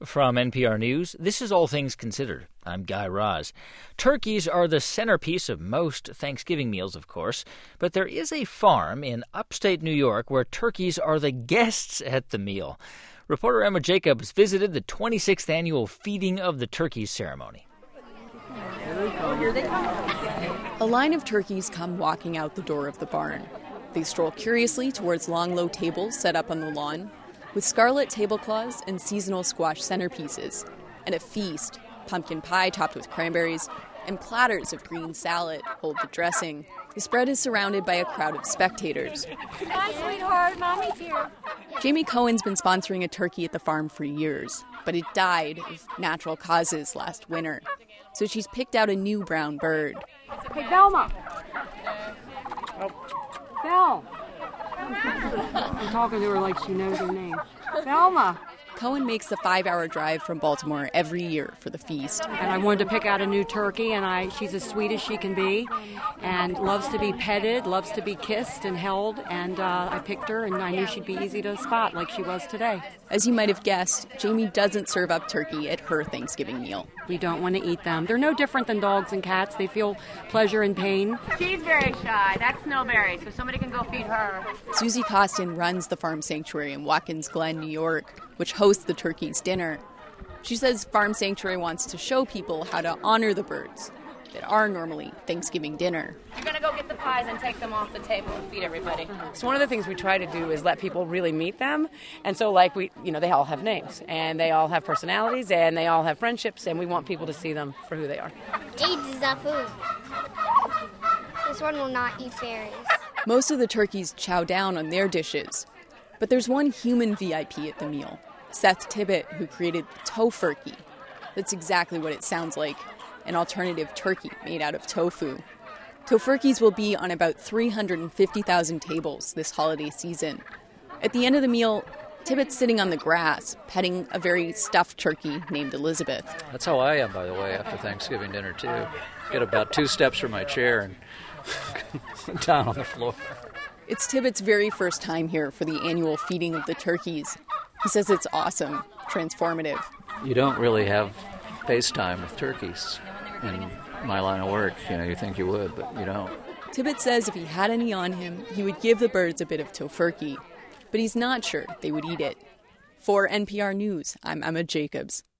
From NPR News, this is All Things Considered. I'm Guy Raz. Turkeys are the centerpiece of most Thanksgiving meals, of course, but there is a farm in upstate New York where turkeys are the guests at the meal. Reporter Emma Jacobs visited the 26th annual Feeding of the Turkeys ceremony. A line of turkeys come walking out the door of the barn. They stroll curiously towards long, low tables set up on the lawn, with scarlet tablecloths and seasonal squash centerpieces, and a feast, pumpkin pie topped with cranberries, and platters of green salad, hold the dressing. The spread is surrounded by a crowd of spectators. Hi, sweetheart. Mommy's here. Jamie Cohen's been sponsoring a turkey at the farm for years, but it died of natural causes last winter. So she's picked out a new brown bird. Hey, Velma. Vel. I'm talking to her like she knows her name. Velma. Cohen makes the 5-hour drive from Baltimore every year for the feast. And I wanted to pick out a new turkey, and she's as sweet as she can be, and loves to be petted, loves to be kissed and held, and I picked her, and I knew she'd be easy to spot like she was today. As you might have guessed, Jamie doesn't serve up turkey at her Thanksgiving meal. We don't want to eat them. They're no different than dogs and cats. They feel pleasure and pain. She's very shy. That's Snowberry, so somebody can go feed her. Susie Costin runs the farm sanctuary in Watkins Glen, New York, which hosts the turkey's dinner. She says Farm Sanctuary wants to show people how to honor the birds that are normally Thanksgiving dinner. You're going to go get the pies and take them off the table and feed everybody. So one of the things we try to do is let people really meet them. And so they all have names and they all have personalities and they all have friendships, and we want people to see them for who they are. AIDS is a food. This one will not eat berries. Most of the turkeys chow down on their dishes. But there's one human VIP at the meal, Seth Tibbett, who created Tofurkey. That's exactly what it sounds like, an alternative turkey made out of tofu. Tofurkeys will be on about 350,000 tables this holiday season. At the end of the meal, Tibbett's sitting on the grass, petting a very stuffed turkey named Elizabeth. That's how I am, by the way, after Thanksgiving dinner, too. Get about 2 steps from my chair and down on the floor. It's Tibbett's very first time here for the annual Feeding of the Turkeys. He says it's awesome, transformative. You don't really have FaceTime with turkeys in my line of work. You think you would, but you don't. Tibbett says if he had any on him, he would give the birds a bit of tofurkey, but he's not sure they would eat it. For NPR News, I'm Emma Jacobs.